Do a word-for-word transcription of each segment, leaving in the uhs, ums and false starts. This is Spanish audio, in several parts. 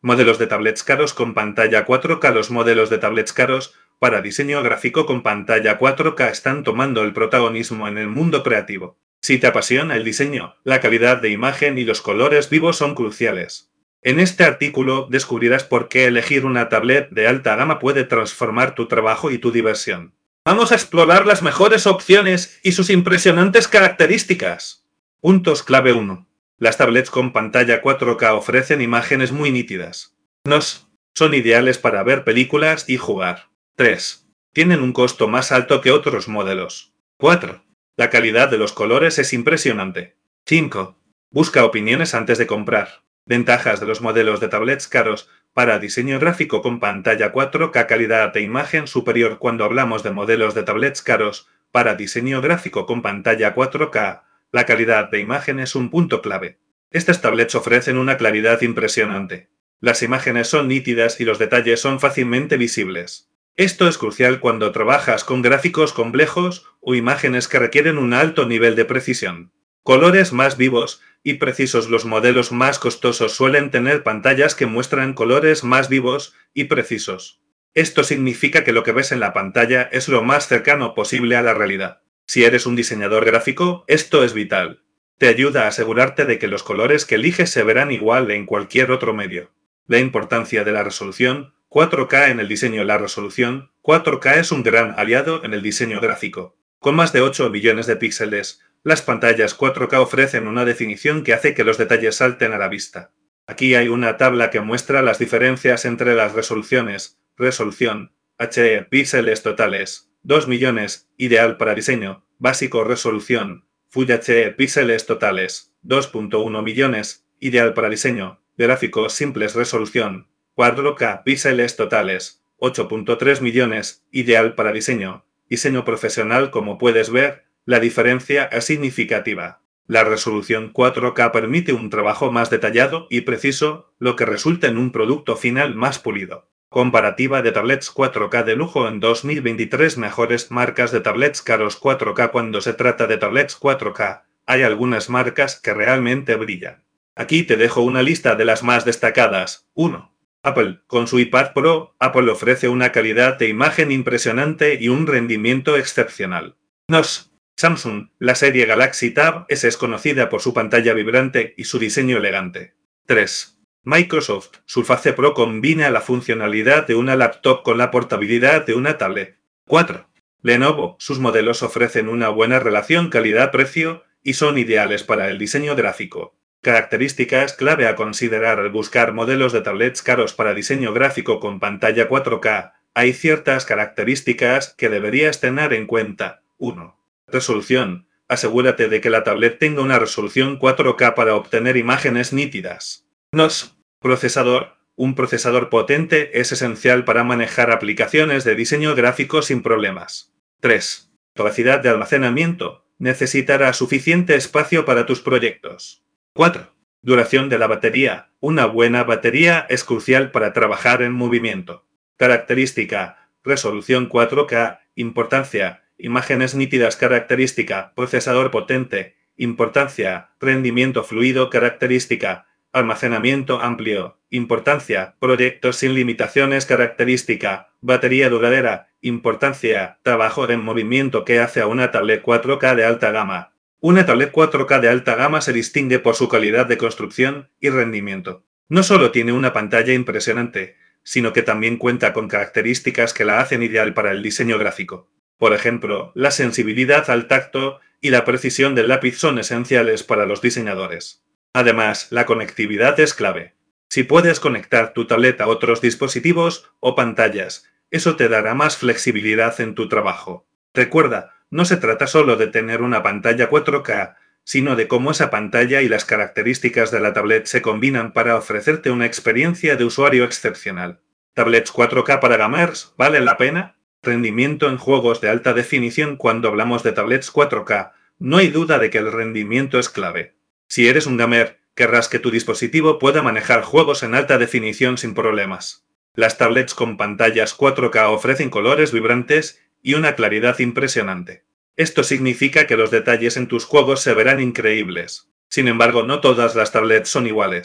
Modelos de tablets caros con pantalla cuatro K. Los modelos de tablets caros para diseño gráfico con pantalla cuatro K están tomando el protagonismo en el mundo creativo. Si te apasiona el diseño, la calidad de imagen y los colores vivos son cruciales. En este artículo descubrirás por qué elegir una tablet de alta gama puede transformar tu trabajo y tu diversión. Vamos a explorar las mejores opciones y sus impresionantes características. Puntos clave uno. Las tablets con pantalla cuatro K ofrecen imágenes muy nítidas. dos. Son ideales para ver películas y jugar. tres. Tienen un costo más alto que otros modelos. cuatro. La calidad de los colores es impresionante. cinco. Busca opiniones antes de comprar. Ventajas de los modelos de tablets caros para diseño gráfico con pantalla cuatro K. Calidad de imagen superior. Cuando hablamos de modelos de tablets caros para diseño gráfico con pantalla cuatro K, la calidad de imagen es un punto clave. Estas tablets ofrecen una claridad impresionante. Las imágenes son nítidas y los detalles son fácilmente visibles. Esto es crucial cuando trabajas con gráficos complejos o imágenes que requieren un alto nivel de precisión. Colores más vivos y precisos. Los modelos más costosos suelen tener pantallas que muestran colores más vivos y precisos. Esto significa que lo que ves en la pantalla es lo más cercano posible a la realidad. Si eres un diseñador gráfico, esto es vital. Te ayuda a asegurarte de que los colores que eliges se verán igual en cualquier otro medio. La importancia de la resolución cuatro K en el diseño. La resolución cuatro K es un gran aliado en el diseño gráfico. Con más de ocho billones de píxeles, las pantallas cuatro K ofrecen una definición que hace que los detalles salten a la vista. Aquí hay una tabla que muestra las diferencias entre las resoluciones. Resolución H D píxeles totales dos millones, ideal para diseño básico. Resolución Full H D píxeles totales dos punto uno millones, ideal para diseño gráficos simples. Resolución cuatro K píxeles totales ocho punto tres millones, ideal para diseño diseño profesional. Como puedes ver, la diferencia es significativa. La resolución cuatro K permite un trabajo más detallado y preciso, lo que resulta en un producto final más pulido. Comparativa de tablets cuatro K de lujo en dos mil veintitrés. Mejores marcas de tablets caros cuatro K. Cuando se trata de tablets cuatro K, hay algunas marcas que realmente brillan. Aquí te dejo una lista de las más destacadas. uno. Apple. Con su iPad Pro, Apple ofrece una calidad de imagen impresionante y un rendimiento excepcional. dos. Samsung. La serie Galaxy Tab S es conocida por su pantalla vibrante y su diseño elegante. tres. Microsoft. Surface Pro combina la funcionalidad de una laptop con la portabilidad de una tablet. cuatro. Lenovo. Sus modelos ofrecen una buena relación calidad-precio y son ideales para el diseño gráfico. Características clave a considerar al buscar modelos de tablets caros para diseño gráfico con pantalla cuatro K. Hay ciertas características que deberías tener en cuenta. uno. Resolución. Asegúrate de que la tablet tenga una resolución cuatro K para obtener imágenes nítidas. dos. Procesador. Un procesador potente es esencial para manejar aplicaciones de diseño gráfico sin problemas. tres. Capacidad de almacenamiento. Necesitará suficiente espacio para tus proyectos. cuatro. Duración de la batería. Una buena batería es crucial para trabajar en movimiento. Característica. Resolución cuatro K. Importancia. Imágenes nítidas. Característica. Procesador potente. Importancia. Rendimiento fluido. Característica. Almacenamiento amplio. Importancia. Proyectos sin limitaciones. Característica. Batería duradera. Importancia. Trabajo en movimiento que hace a una tablet cuatro K de alta gama. Una tablet cuatro K de alta gama se distingue por su calidad de construcción y rendimiento. No solo tiene una pantalla impresionante, sino que también cuenta con características que la hacen ideal para el diseño gráfico. Por ejemplo, la sensibilidad al tacto y la precisión del lápiz son esenciales para los diseñadores. Además, la conectividad es clave. Si puedes conectar tu tablet a otros dispositivos o pantallas, eso te dará más flexibilidad en tu trabajo. Recuerda, no se trata solo de tener una pantalla cuatro K, sino de cómo esa pantalla y las características de la tablet se combinan para ofrecerte una experiencia de usuario excepcional. ¿Tablets cuatro K para gamers vale la pena? Rendimiento en juegos de alta definición. Cuando hablamos de tablets cuatro K, no hay duda de que el rendimiento es clave. Si eres un gamer, querrás que tu dispositivo pueda manejar juegos en alta definición sin problemas. Las tablets con pantallas cuatro K ofrecen colores vibrantes y una claridad impresionante. Esto significa que los detalles en tus juegos se verán increíbles. Sin embargo, no todas las tablets son iguales.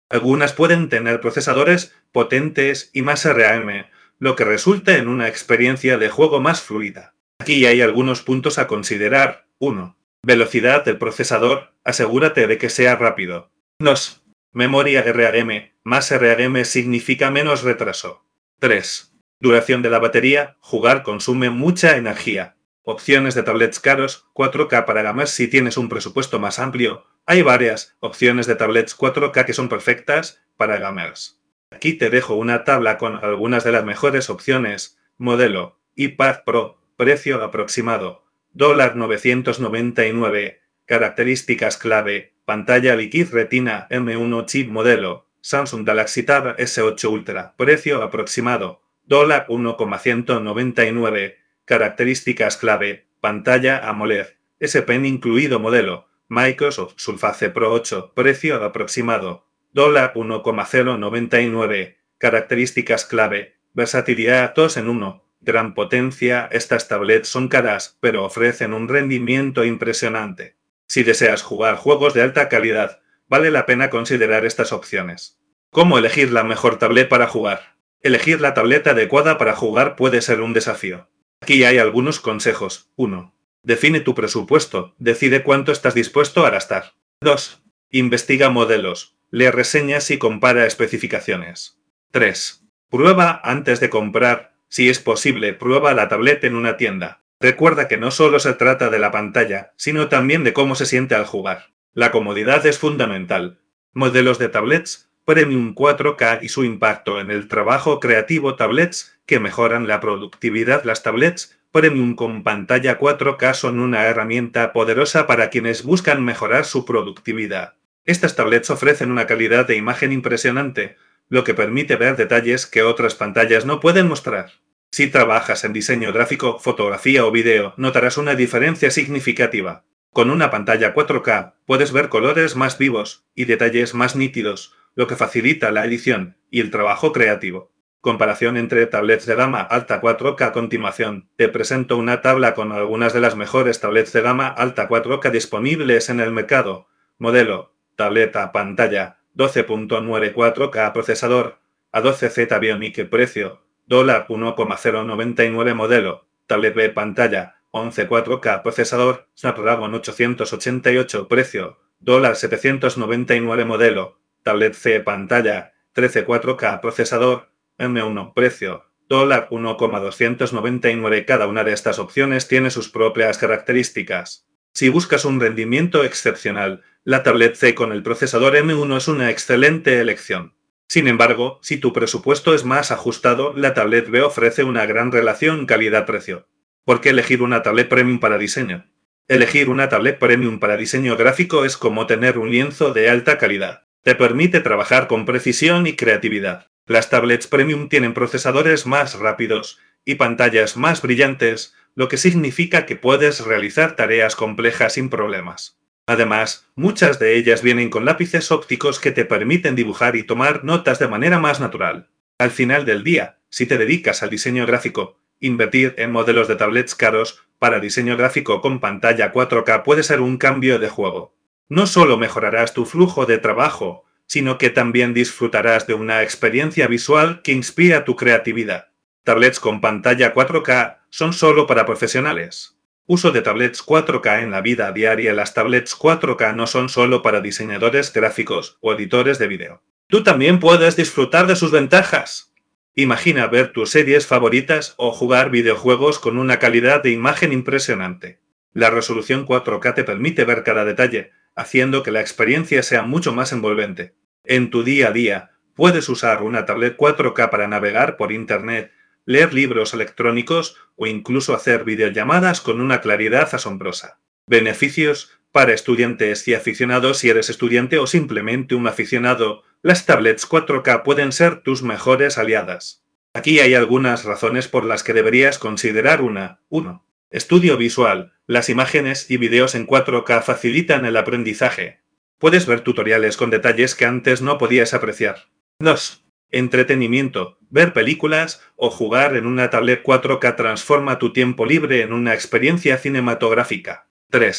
Algunas pueden tener procesadores potentes y más RAM, lo que resulta en una experiencia de juego más fluida. Aquí hay algunos puntos a considerar. uno. Velocidad del procesador. Asegúrate de que sea rápido. dos. Memoria RAM. Más RAM significa menos retraso. tres. Duración de la batería. Jugar consume mucha energía. Opciones de tablets caros. cuatro K para gamers si tienes un presupuesto más amplio. Hay varias opciones de tablets cuatro K que son perfectas para gamers. Aquí te dejo una tabla con algunas de las mejores opciones. Modelo iPad Pro. Precio aproximado. novecientos noventa y nueve. Características clave. Pantalla Liquid Retina M uno chip modelo. Samsung Galaxy Tab S ocho Ultra. Precio aproximado. uno coma ciento noventa y nueve. Características clave. Pantalla AMOLED. S Pen incluido modelo. Microsoft Surface Pro ocho. Precio aproximado. uno coma cero noventa y nueve. Características clave. Versatilidad dos en uno. Gran potencia. Estas tablets son caras, pero ofrecen un rendimiento impresionante. Si deseas jugar juegos de alta calidad, vale la pena considerar estas opciones. ¿Cómo elegir la mejor tablet para jugar? Elegir la tableta adecuada para jugar puede ser un desafío. Aquí hay algunos consejos. uno. Define tu presupuesto. Decide cuánto estás dispuesto a gastar. dos. Investiga modelos. Lee reseñas y compara especificaciones. tres. Prueba antes de comprar. Si es posible, prueba la tablet en una tienda. Recuerda que no solo se trata de la pantalla, sino también de cómo se siente al jugar. La comodidad es fundamental. Modelos de tablets Premium cuatro K y su impacto en el trabajo creativo. Tablets que mejoran la productividad. Las tablets Premium con pantalla cuatro K son una herramienta poderosa para quienes buscan mejorar su productividad. Estas tablets ofrecen una calidad de imagen impresionante, lo que permite ver detalles que otras pantallas no pueden mostrar. Si trabajas en diseño gráfico, fotografía o vídeo, notarás una diferencia significativa. Con una pantalla cuatro K puedes ver colores más vivos y detalles más nítidos, lo que facilita la edición y el trabajo creativo. Comparación entre tablets de gama alta cuatro K. A continuación, te presento una tabla con algunas de las mejores tablets de gama alta cuatro K disponibles en el mercado. Modelo: tableta pantalla doce punto nueve cuatro K. Procesador: A doce Z Bionic. Precio: uno coma cero noventa y nueve. Modelo: tablet B pantalla once cuatro K. Procesador: Snapdragon ochocientos ochenta y ocho. Precio: setecientos noventa y nueve. Modelo: tablet C pantalla trece cuatro K. Procesador: M uno. Precio: uno coma doscientos noventa y nueve. Cada una de estas opciones tiene sus propias características. Si buscas un rendimiento excepcional, la tablet C con el procesador M uno es una excelente elección. Sin embargo, si tu presupuesto es más ajustado, la tablet B ofrece una gran relación calidad-precio. ¿Por qué elegir una tablet premium para diseño? Elegir una tablet premium para diseño gráfico es como tener un lienzo de alta calidad. Te permite trabajar con precisión y creatividad. Las tablets premium tienen procesadores más rápidos y pantallas más brillantes, lo que significa que puedes realizar tareas complejas sin problemas. Además, muchas de ellas vienen con lápices ópticos que te permiten dibujar y tomar notas de manera más natural. Al final del día, si te dedicas al diseño gráfico, invertir en modelos de tablets caros para diseño gráfico con pantalla cuatro K puede ser un cambio de juego. No solo mejorarás tu flujo de trabajo, sino que también disfrutarás de una experiencia visual que inspira tu creatividad. Tablets con pantalla cuatro K son solo para profesionales. Uso de tablets cuatro K en la vida diaria. Las tablets cuatro K no son solo para diseñadores gráficos o editores de vídeo. Tú también puedes disfrutar de sus ventajas. Imagina ver tus series favoritas o jugar videojuegos con una calidad de imagen impresionante. La resolución cuatro K te permite ver cada detalle, haciendo que la experiencia sea mucho más envolvente. En tu día a día, puedes usar una tablet cuatro K para navegar por Internet, leer libros electrónicos o incluso hacer videollamadas con una claridad asombrosa. Beneficios para estudiantes y aficionados. Si eres estudiante o simplemente un aficionado, las tablets cuatro K pueden ser tus mejores aliadas. Aquí hay algunas razones por las que deberías considerar una. uno. Estudio visual. Las imágenes y videos en cuatro K facilitan el aprendizaje. Puedes ver tutoriales con detalles que antes no podías apreciar. dos. Entretenimiento. Ver películas o jugar en una tablet cuatro K transforma tu tiempo libre en una experiencia cinematográfica. tres.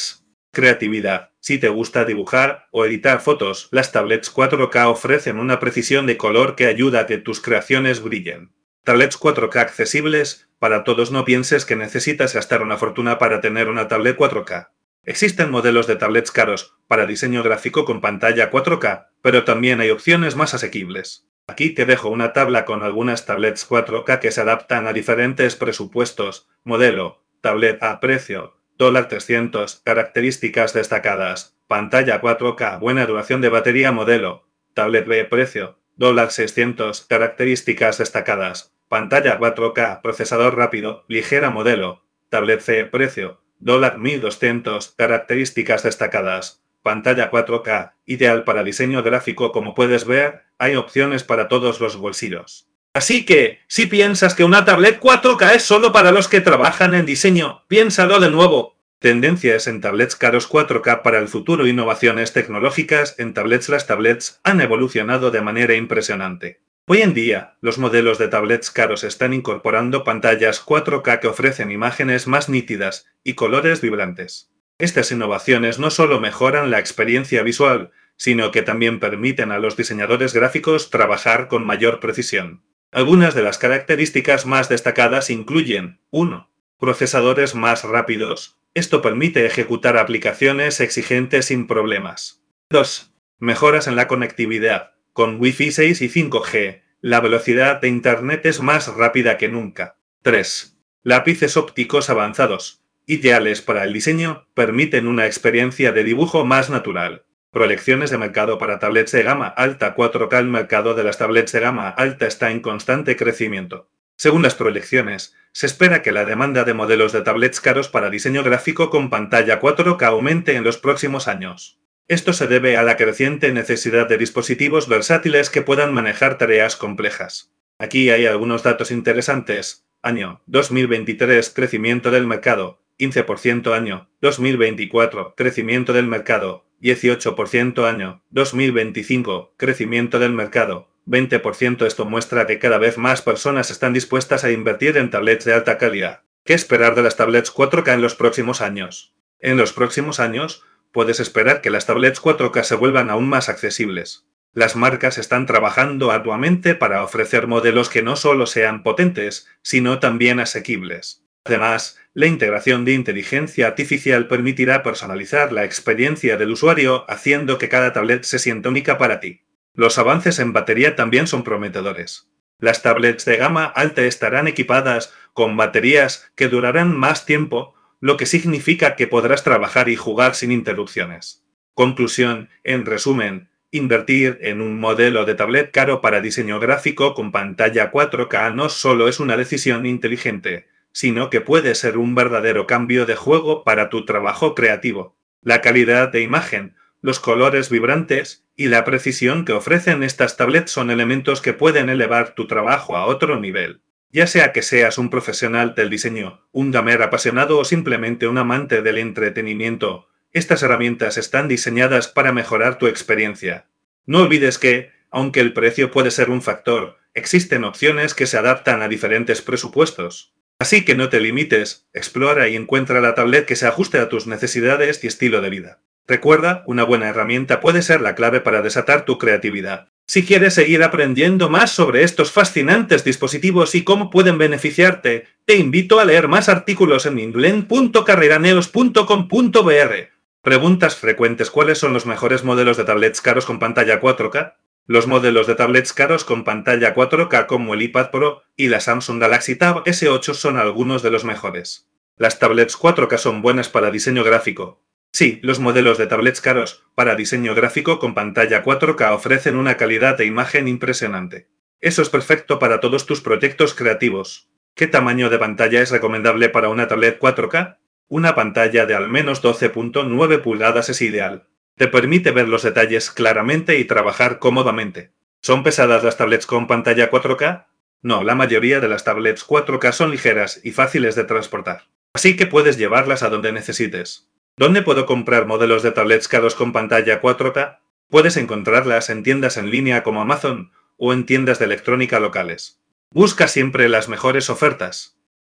Creatividad. Si te gusta dibujar o editar fotos, las tablets cuatro K ofrecen una precisión de color que ayuda a que tus creaciones brillen. Tablets cuatro K accesibles para todos. No pienses que necesitas gastar una fortuna para tener una tablet cuatro K. Existen modelos de tablets caros para diseño gráfico con pantalla cuatro K, pero también hay opciones más asequibles. Aquí te dejo una tabla con algunas tablets cuatro K que se adaptan a diferentes presupuestos. Modelo, tablet a precio, dólar trescientos, características destacadas, pantalla cuatro K, buena duración de batería. Modelo, tablet B, precio, dólar seiscientos, características destacadas, pantalla cuatro K, procesador rápido, ligera. Modelo, tablet C, precio, dólar mil doscientos, características destacadas, pantalla cuatro K, ideal para diseño gráfico. Como puedes ver, hay opciones para todos los bolsillos. Así que, si piensas que una tablet cuatro K es solo para los que trabajan en diseño, piénsalo de nuevo. Tendencias en tablets caros cuatro K para el futuro. Innovaciones tecnológicas en tablets. Las tablets han evolucionado de manera impresionante. Hoy en día, los modelos de tablets caros están incorporando pantallas cuatro K que ofrecen imágenes más nítidas y colores vibrantes. Estas innovaciones no solo mejoran la experiencia visual, sino que también permiten a los diseñadores gráficos trabajar con mayor precisión. Algunas de las características más destacadas incluyen: uno. Procesadores más rápidos. Esto permite ejecutar aplicaciones exigentes sin problemas. dos. Mejoras en la conectividad. Con Wi-Fi seis y cinco G, la velocidad de Internet es más rápida que nunca. tres. Lápices ópticos avanzados, ideales para el diseño, permiten una experiencia de dibujo más natural. Proyecciones de mercado para tablets de gama alta cuatro K. El mercado de las tablets de gama alta está en constante crecimiento. Según las proyecciones, se espera que la demanda de modelos de tablets caros para diseño gráfico con pantalla cuatro K aumente en los próximos años. Esto se debe a la creciente necesidad de dispositivos versátiles que puedan manejar tareas complejas. Aquí hay algunos datos interesantes. Año dos mil veintitrés, crecimiento del mercado, quince por ciento. Año dos mil veinticuatro, crecimiento del mercado, dieciocho por ciento. Año dos mil veinticinco, crecimiento del mercado, veinte por ciento. Esto muestra que cada vez más personas están dispuestas a invertir en tablets de alta calidad. ¿Qué esperar de las tablets cuatro K en los próximos años? En los próximos años, puedes esperar que las tablets cuatro K se vuelvan aún más accesibles. Las marcas están trabajando arduamente para ofrecer modelos que no solo sean potentes, sino también asequibles. Además, la integración de inteligencia artificial permitirá personalizar la experiencia del usuario, haciendo que cada tablet se sienta única para ti. Los avances en batería también son prometedores. Las tablets de gama alta estarán equipadas con baterías que durarán más tiempo, lo que significa que podrás trabajar y jugar sin interrupciones. Conclusión, en resumen, invertir en un modelo de tablet caro para diseño gráfico con pantalla cuatro K no solo es una decisión inteligente, sino que puede ser un verdadero cambio de juego para tu trabajo creativo. La calidad de imagen, los colores vibrantes y la precisión que ofrecen estas tablets son elementos que pueden elevar tu trabajo a otro nivel. Ya sea que seas un profesional del diseño, un gamer apasionado o simplemente un amante del entretenimiento, estas herramientas están diseñadas para mejorar tu experiencia. No olvides que, aunque el precio puede ser un factor, existen opciones que se adaptan a diferentes presupuestos. Así que no te limites, explora y encuentra la tablet que se ajuste a tus necesidades y estilo de vida. Recuerda, una buena herramienta puede ser la clave para desatar tu creatividad. Si quieres seguir aprendiendo más sobre estos fascinantes dispositivos y cómo pueden beneficiarte, te invito a leer más artículos en inglen punto carreraneos punto com punto b r. Preguntas frecuentes: ¿cuáles son los mejores modelos de tablets caros con pantalla cuatro K? Los modelos de tablets caros con pantalla cuatro K como el iPad Pro y la Samsung Galaxy Tab S ocho son algunos de los mejores. Las tablets cuatro K son buenas para diseño gráfico. Sí, los modelos de tablets caros para diseño gráfico con pantalla cuatro K ofrecen una calidad de imagen impresionante. Eso es perfecto para todos tus proyectos creativos. ¿Qué tamaño de pantalla es recomendable para una tablet cuatro K? Una pantalla de al menos doce punto nueve pulgadas es ideal. Te permite ver los detalles claramente y trabajar cómodamente. ¿Son pesadas las tablets con pantalla cuatro K? No, la mayoría de las tablets cuatro K son ligeras y fáciles de transportar. Así que puedes llevarlas a donde necesites. ¿Dónde puedo comprar modelos de tablets caros con pantalla cuatro K? Puedes encontrarlas en tiendas en línea como Amazon o en tiendas de electrónica locales. Busca siempre las mejores ofertas.